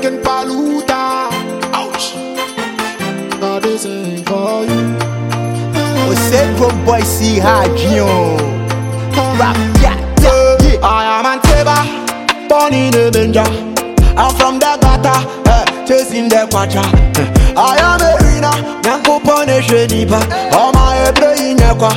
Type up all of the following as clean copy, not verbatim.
making paluta. Ouch. God, this ain't for you. We say from boy see hard yo. Rap yeah. I am Anteba, born in the danger. I'm from the gutter, chasing the quacha. I am a winner, Nanko punish nipa. All my brain,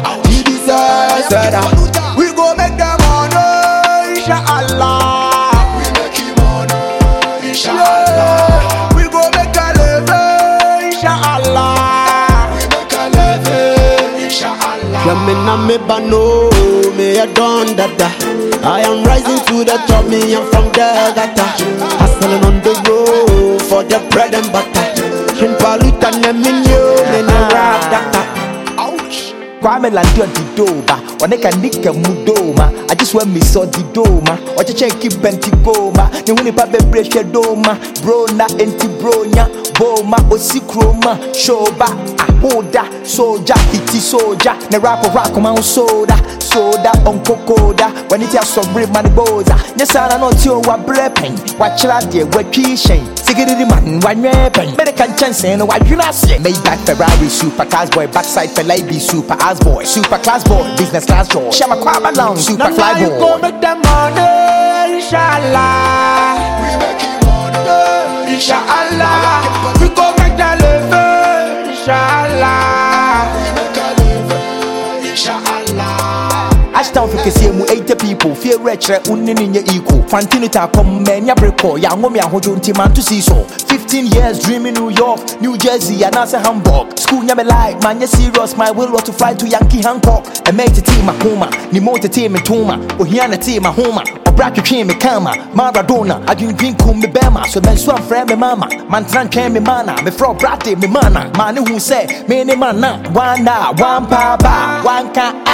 we go make them money, inshallah. We make him money, inshallah. We go make a living, inshallah. We make a living, inshallah. Jamina me bano, me a don dada. I am rising to the top, me I'm from the gutter. Hustling on the road for the bread and butter. Shin paluta ne minyo, me na rap data. Ouch. Kwame landi on the doba, oneka nika mudoma. I just want me so the doma. Ocheche keep benti goma. Ni wini pa bebreshe doma. Bro na enti bronya. Boma osikroma. Shoba ahoda. Soja iti soja. Ne rapper rock on soda. Soda on kokoda. When it has some brave money boza. Nyesana no tiyo wa brepen. Wachira de wekishen. Sigiri man wanyepen. Medican chance and what you not say. Made back Ferrari super class boy. Backside for lady super ass boy. Super class boy. Business class joy. Shama kwaba long. Super fly boy. You go make them money, inshallah. We make it money, inshallah. We go make them live, inshallah. We make a live, inshallah. Ashtown for Kasimu 80 people. Fear rich, unini equal. Fantinita come many abrico. Yangomi and Hojo man to see so. 15 years dreaming New York, New Jersey, and also Hamburg. School never like, man, you serious. My will was to fly to Yankee Hancock. And make the team a coma. Nimote team in Tuma. Ohiana team a homa. Brack came me kama, Maradona, I didn't drink me bema, so men swam friend me mama, man tran came me mana, me fro brate me mana, man who say, me ne mana, one papa, one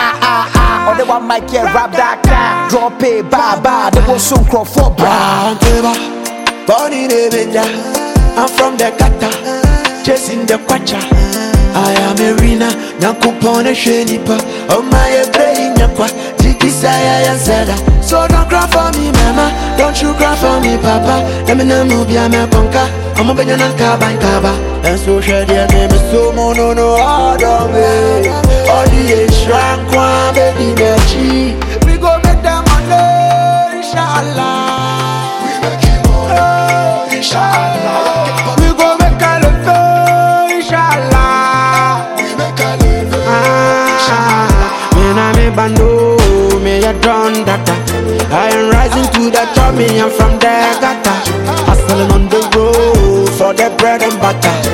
ka or the one mic here rap that car, drop it, ba, the was so crop for brown table, born in the danger, I'm from the gutter, chasing the quacha, I am a winner, Nanko punish nipa, oh my brain, so don't cry for me, mama. Don't you cry for me, papa. Let me know move ya me conquer. I'm a benyan and kaba. And so share their name is so mono no other way. All the shrunk one baby energy. We go make them money, inshallah. We make it money, inshallah. We go make a live, inshallah. We make a live, inshallah. Me na me bando. Done data. I am rising to the top, me I'm from the gutter. Hustling on the road for the bread and butter.